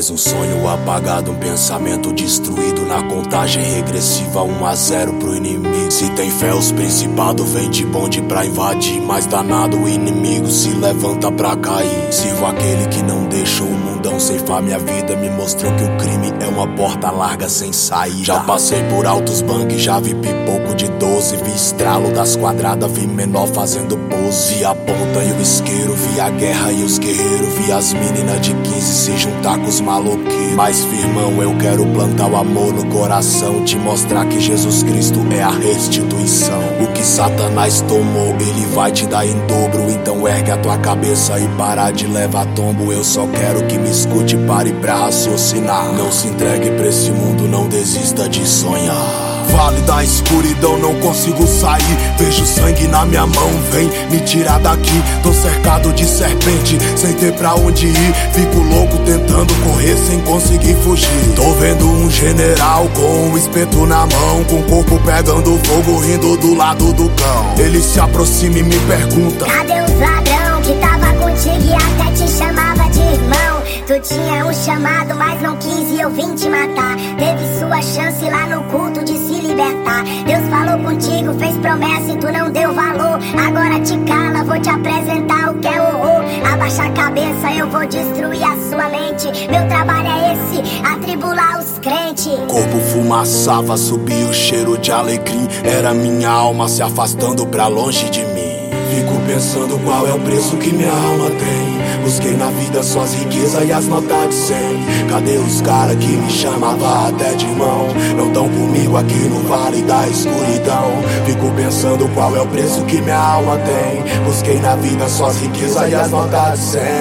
Mais um sonho apagado, um pensamento destruído. Na contagem regressiva, 1-0 pro inimigo. Se tem fé, os principados vêm de bonde pra invadir. Mais danado, o inimigo se levanta pra cair. Sirvo aquele que não deixou o mundão ceifar minha vida. Me mostrou que o crime é uma porta larga sem saída. Já passei por altos bang, já vi pipoco de 12. Vi estralo das quadradas, vi menor fazendo pose. Vi a ponta e o isqueiro, vi a guerra e os guerreiros. Vi as meninas de 15 se juntar com os maloqueiros. Mas firmão, eu quero plantar o amor no coração. Te mostrar que Jesus Cristo é a restituição. O que Satanás tomou, ele vai te dar em dobro. Então ergue a tua cabeça e para de levar tombo. Eu só quero que me escute, pare pra raciocinar. Não se entregue pra esse mundo, não desista de sonhar. Vale da escuridão, não consigo sair. Vejo sangue na minha mão, vem me tirar daqui. Tô cercado de serpente, sem ter pra onde ir. Fico louco tentando correr sem conseguir fugir. Tô vendo um general com um espeto na mão, com o corpo pegando fogo, rindo do lado do cão. Ele se aproxima e me pergunta: cadê os ladrão que tava contigo e até te chamava de irmão? Tu tinha um chamado, mas não quis e eu vim te matar. Teve sua chance lá no culto de se libertar. Deus falou contigo, fez promessa e tu não deu valor. Agora te cala, vou te apresentar o que é horror. Abaixa a cabeça, eu vou destruir a sua mente. Meu trabalho é esse, atribular os crentes. Corpo fumaçava, subia o cheiro de alecrim. Era minha alma se afastando pra longe de mim. Fico pensando qual é o preço que minha alma tem. Busquei na vida só as riquezas e as notas de 100. Cadê os caras que me chamavam até de irmão? Não tão comigo aqui no vale da escuridão. Fico pensando qual é o preço que minha alma tem. Busquei na vida só as riquezas e as notas de 100.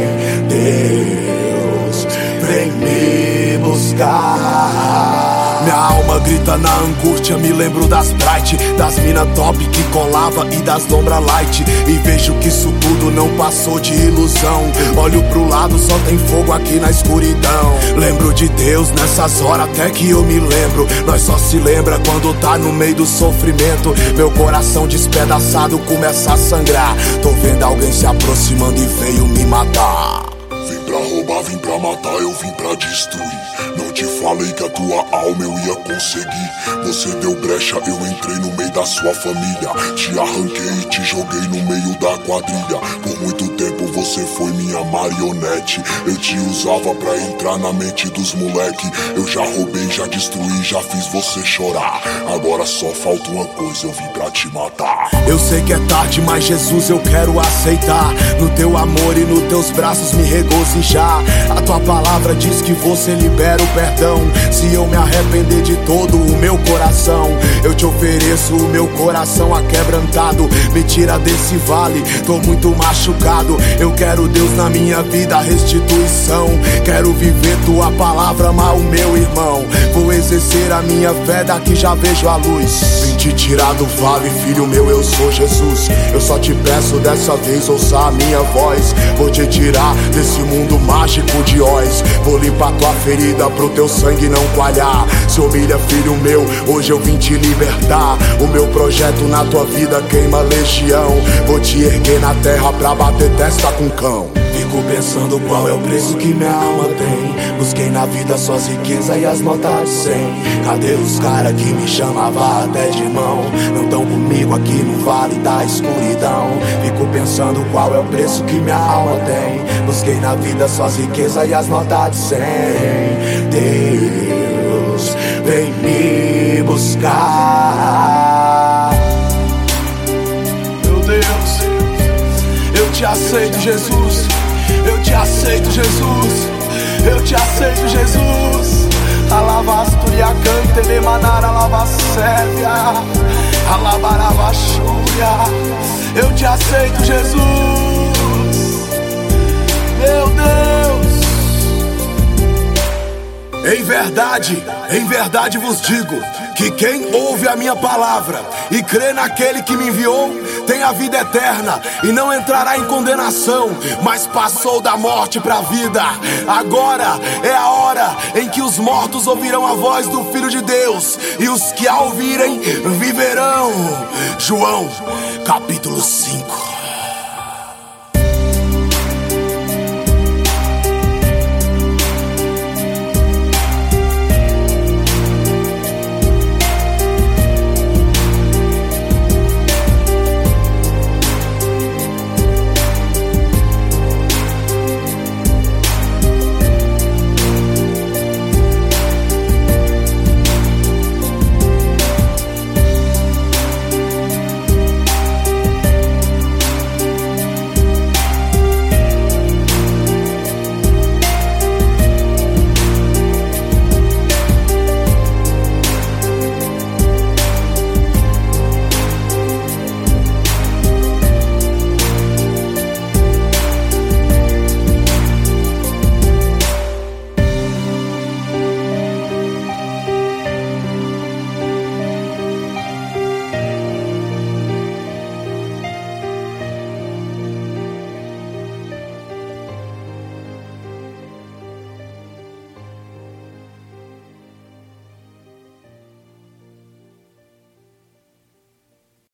Deus, vem me buscar. Minha alma grita na angústia, me lembro das bright, das mina top que colava e das lombra light. E vejo que isso tudo não passou de ilusão. Olho pro lado, só tem fogo aqui na escuridão. Lembro de Deus nessas horas até que eu me lembro. Nós só se lembra quando tá no meio do sofrimento. Meu coração despedaçado começa a sangrar. Tô vendo alguém se aproximando e veio me matar. Vim pra roubar, vim pra matar, eu vim pra destruir. Não te falei que a tua alma eu ia conseguir. Você deu brecha, eu entrei no meio da sua família. Te arranquei e te joguei no meio da quadrilha. Por muito tempo você foi minha marionete. Eu te usava pra entrar na mente dos moleque. Eu já roubei, já destruí, já fiz você chorar. Agora só falta uma coisa, eu vim pra te matar. Eu sei que é tarde, mas Jesus eu quero aceitar. No teu amor e nos teus braços me regozijar. A tua palavra diz que você libera o perdão. Se eu me arrepender de todo o meu coração, eu te ofereço o meu coração aquebrantado. Me tira desse vale, tô muito machucado. Eu quero Deus na minha vida, restituição. Quero viver tua palavra, amar o meu irmão. Vou exercer a minha fé, daqui já vejo a luz. Vim te tirar do vale, filho meu, eu sou Jesus. Eu só te peço dessa vez, ouça a minha voz. Vou te tirar desse mundo mágico de Oz. Vou limpar tua ferida pro teu sangue não coalhar. Se humilha, filho meu, hoje eu vim te libertar. O meu projeto na tua vida queima legião. Vou te erguer na terra pra bater testa com cão. Fico pensando qual é o preço que minha alma tem. Busquei na vida só as riquezas e as notas de 100. Cadê os caras que me chamavam até de irmão? Não tão comigo aqui no vale da escuridão. Fico pensando qual é o preço que minha alma tem. Busquei na vida só as riquezas e as notas de 100. Deus, vem me buscar. Meu Deus, eu te aceito, Jesus. Eu te aceito, Jesus. Eu te aceito, Jesus. Alavasturia cante me manara lavassévia. Alabarabachúria. Eu te aceito, Jesus. Meu Deus. Em verdade vos digo que quem ouve a minha palavra e crê naquele que me enviou tem a vida eterna e não entrará em condenação, mas passou da morte para a vida. Agora é a hora em que os mortos ouvirão a voz do Filho de Deus e os que a ouvirem viverão. João capítulo 5.